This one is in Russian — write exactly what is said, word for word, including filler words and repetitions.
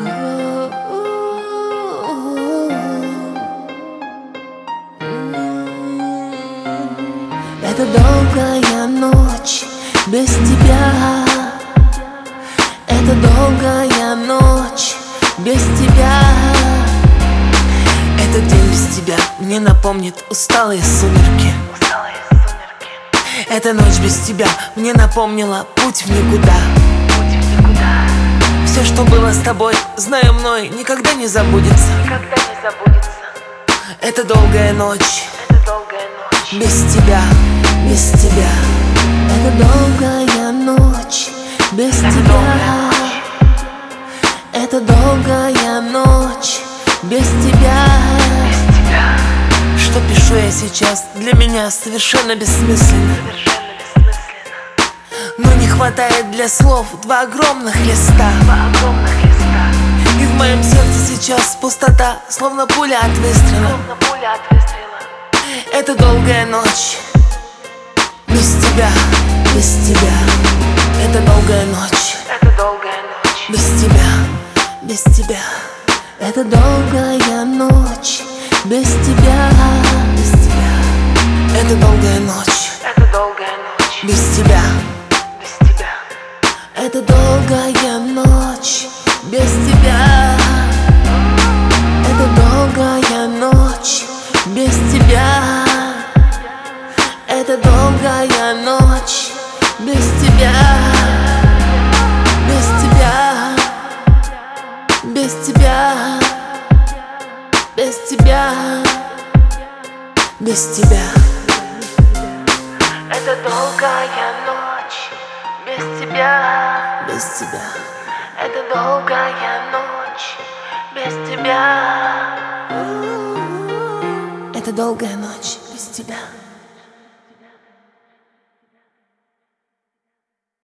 Это долгая ночь без тебя. Это долгая ночь без тебя. Этот день без тебя мне напомнит усталые сумерки. Эта ночь без тебя мне напомнила путь в никуда. Все, что было с тобой, знаю мной, никогда не забудется. Никогда не забудется. Это долгая ночь Это долгая ночь без тебя, без тебя. Это долгая ночь без тебя. Это долгая ночь без тебя. без тебя. Что пишу я сейчас, для меня совершенно бессмысленно. Совершенно бессмысленно. Но не хватает для слов два огромных листа. Два огромных листа. И в моем сердце сейчас пустота, словно пуля от выстрела. Словно пуля от выстрела. Это долгая ночь без тебя, без тебя. Это долгая ночь Это долгая ночь без тебя, без тебя. Это долгая ночь без тебя, без тебя. Это долгая ночь Это долгая ночь без тебя. без тебя. Это долгая ночь без тебя. Это долгая ночь без тебя. Это долгая ночь без тебя. Без тебя. Без тебя. Без тебя. Без тебя. Это долгая ночь без тебя. Без тебя. Это долгая ночь без тебя. Это долгая ночь без тебя.